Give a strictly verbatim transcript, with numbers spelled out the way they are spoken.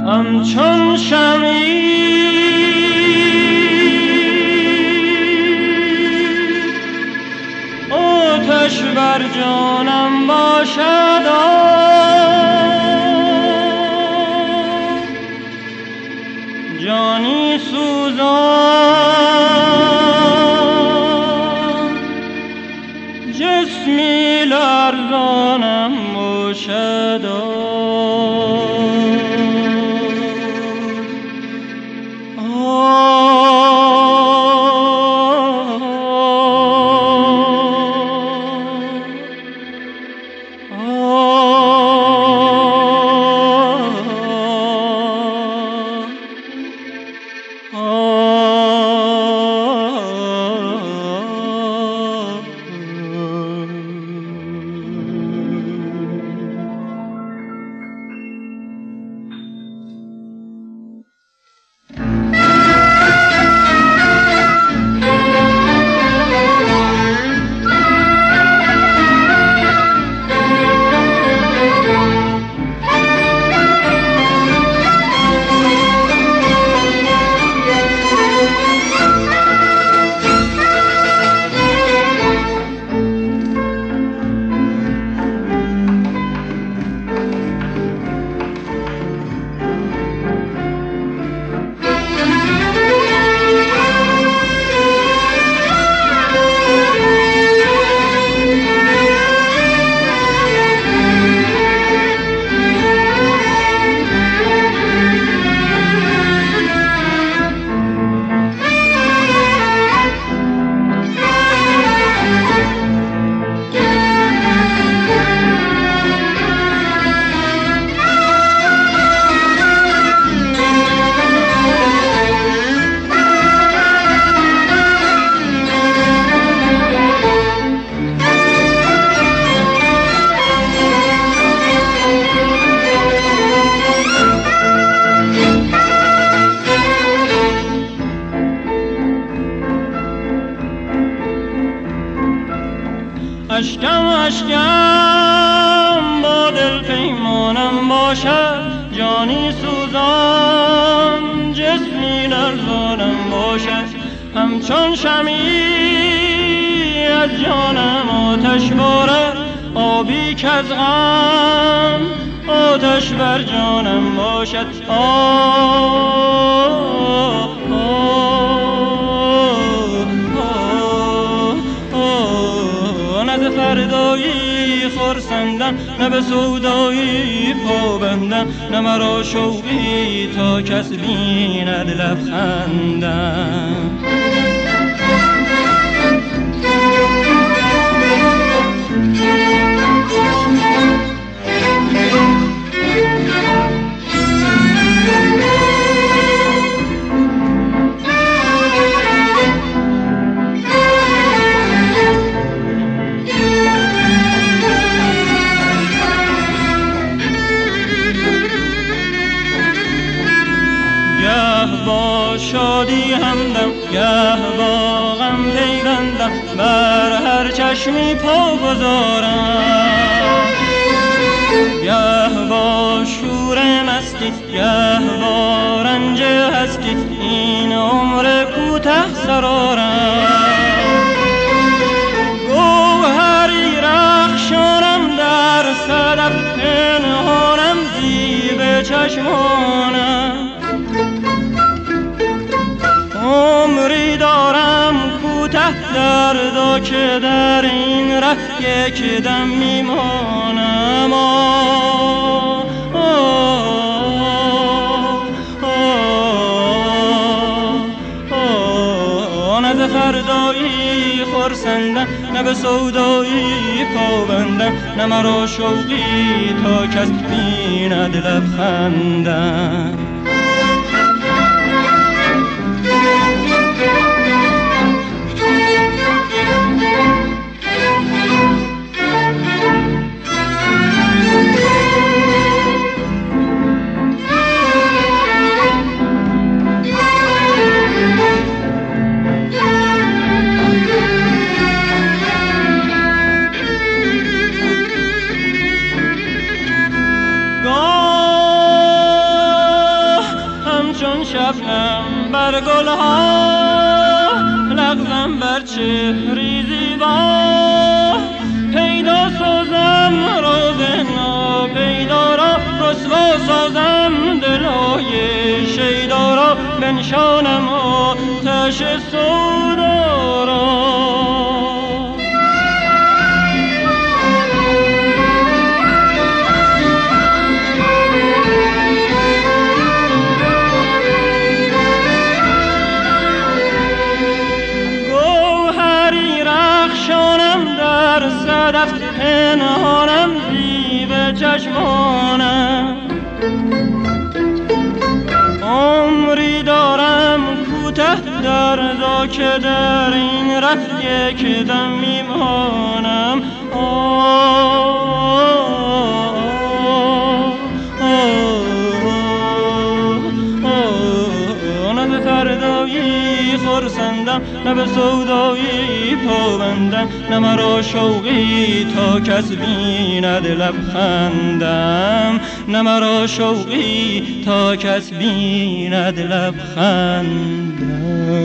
همچون شمعی آتش بر جانم باشد، جانی سوزان جسمی لرزانم باشد. اشکم اشکم با دل پیمانم باشد، جانی سوزان جسمی لرزانم باشد. همچون شمعی از جانم آتش بارد، آبی که از غم آتش بر جانم باشد. آه فردایی خرسندم، نه به سودایی پابندم، نه مرا شوقی تا کس بیند لبخندم. با شادی همدم گه با غم پیوندم، بر هر چشمی پا گذارم. گه با شور مستی گه با رنج هستی، این عمر کوته سرارم. گوهری رخشانم در صدف، پنهانم زیب چشمانم. عمری دارم کوته دردا که در این ره یک دم میمانم. آه آه آه نه ز فردایی خرسندم، نه به سودایی پابندم، نه مرا شوقی تا کس بیند لبخندم. شبنم بر گلها، لغزم بر چهری زیبا، پیدا سازم راز ناپیدا را، رسوا سازم دلهای شیدا را، بنشانم آتش سودا را. صدف پنهانم زیب چشمانم، عمری دارم کوته در دا که در این ره یک دم میمانم. نه به فردایی خرسندم، نه به سودایی پابندم، نه مرا شوقی تا کس بیند لبخندم، نه مرا شوقی تا کس بیند لبخندم.